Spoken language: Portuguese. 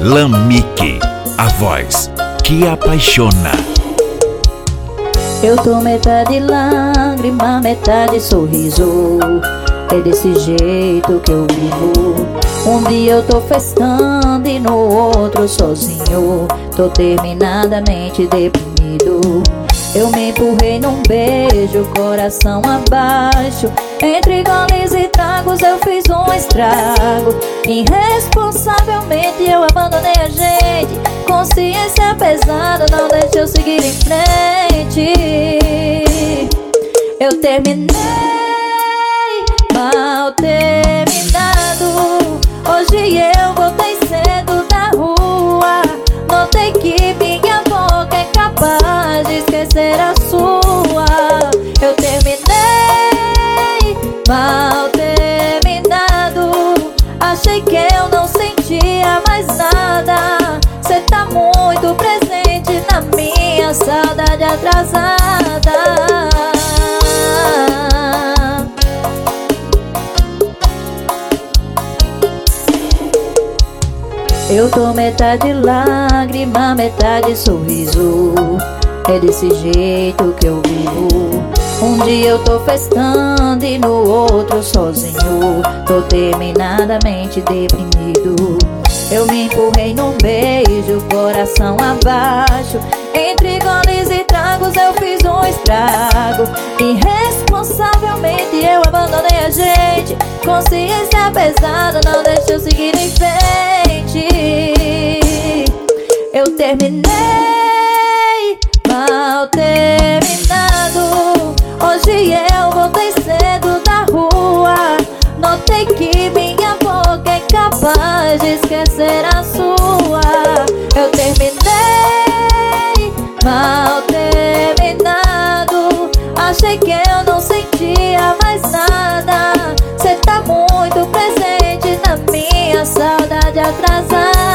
Lammique, a voz que apaixona. Eu tô metade lágrima, metade sorriso. É desse jeito que eu vivo. Um dia eu tô festando e no outro sozinho. Tô terminadamente deprimido. Eu me empurrei num beijo, coração abaixo. Entre goles e tragos eu fiz um estrago. Irresponsavelmente eu abandonei a gente. Consciência pesada não deixa eu seguir em frente. Eu terminei mal terminado. Hoje eu voltei cedo da rua. Notei que minha boca é capaz de esquecer a sua. Eu terminei mal terminado. Achei que eu não sentia mais nada. Cê tá muito presente na minha saudade atrasada. Eu tô metade lágrima, metade sorriso. É desse jeito que eu vivo. Um dia eu tô festando e no outro sozinho. Tô terminadamente deprimido. Eu me empurrei num beijo, coração abaixo. Entre goles e tragos eu fiz um estrago. Irresponsavelmente eu abandonei a gente. Consciência pesada não deixa eu seguir em frente. Eu terminei mal terminado. Hoje eu voltei cedo da rua. Notei que minha boca é capaz de esquecer a sua. Eu terminei mal terminado. Achei que eu não sentia mais nada. Cê tá muito presente na minha saudade atrasada.